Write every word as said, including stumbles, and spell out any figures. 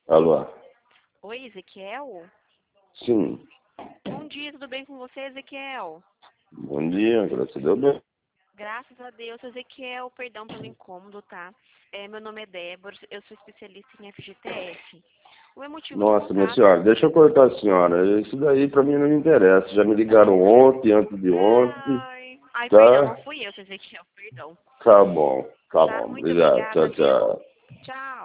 Alô? Oi, Ezequiel? Sim. Bom dia, tudo bem com você, Ezequiel? Bom dia, graças a Deus. Graças a Deus, Ezequiel, perdão pelo incômodo, tá? É, meu nome é Débora, eu sou especialista em F G T S. O meu motivo de Nossa, minha contato... senhora, deixa eu cortar a senhora. Isso daí pra mim não me interessa. Já me ligaram ontem, antes de ontem. Ai, ai, perdão, não Tá? fui eu, Ezequiel, perdão. Tá bom, tá Tá? bom. Muito Obrigado. obrigada, Tchau, viu? tchau. Tchau.